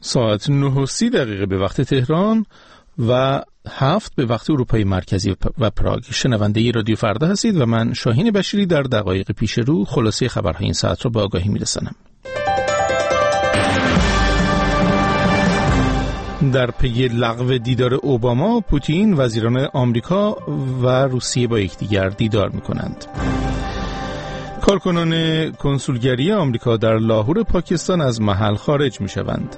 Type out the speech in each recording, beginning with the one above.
ساعت 9:30 به وقت تهران و 7 به وقت اروپای مرکزی و پراگ. شنونده رادیو فردا هستید و من شاهین بشیری در دقایق پیش رو خلاصه خبرهای این ساعت را به آگاهی میرسانم. در پی لغو دیدار اوباما، پوتین، وزیران آمریکا و روسیه با یکدیگر دیدار می‌کنند. کارکنان کنسولگری آمریکا در لاهور پاکستان از محل خارج می‌شوند.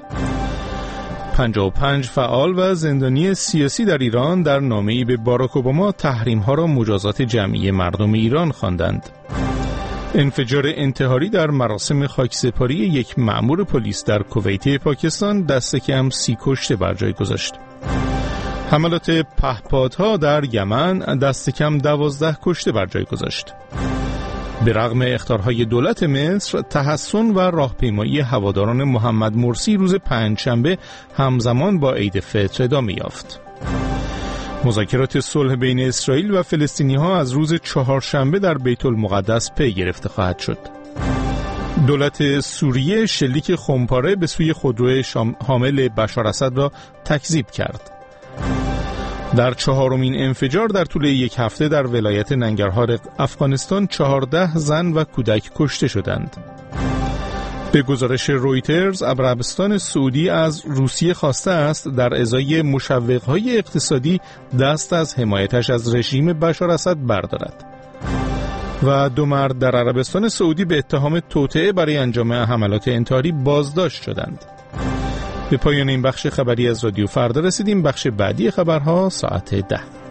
55 فعال و زندانی سیاسی در ایران در نامه‌ای به باراک اوباما تحریم‌ها را مجازات جمعی مردم ایران خواندند. انفجار انتحاری در مراسم خاکسپاری یک مأمور پلیس در کویت پاکستان دست کم 30 کشته بر جای گذاشت. حملات پهپادها در یمن دست کم 12 کشته بر جای گذاشت. به رغم اخطارهای دولت مصر، تحسن و راهپیمایی هواداران محمد مرسی روز پنجشنبه همزمان با عید فطر ادامه یافت. مذاکرات صلح بین اسرائیل و فلسطینی‌ها از روز چهارشنبه در بیت المقدس پی گرفته خواهد شد. دولت سوریه شلیک خمپاره به سوی خودرو حامل بشار اسد را تکذیب کرد. در 4مین انفجار در طول یک هفته در ولایت ننگرهار افغانستان 14 زن و کودک کشته شدند. به گزارش رویترز، عربستان سعودی از روسیه خواسته است در ازای مشوق‌های اقتصادی دست از حمایتش از رژیم بشار اسد بردارد. و 2 مرد در عربستان سعودی به اتهام توطئه برای انجام حملات انتحاری بازداشت شدند. به پایان این بخش خبری از رادیو فردا رسیدیم. بخش بعدی خبرها ساعت 10.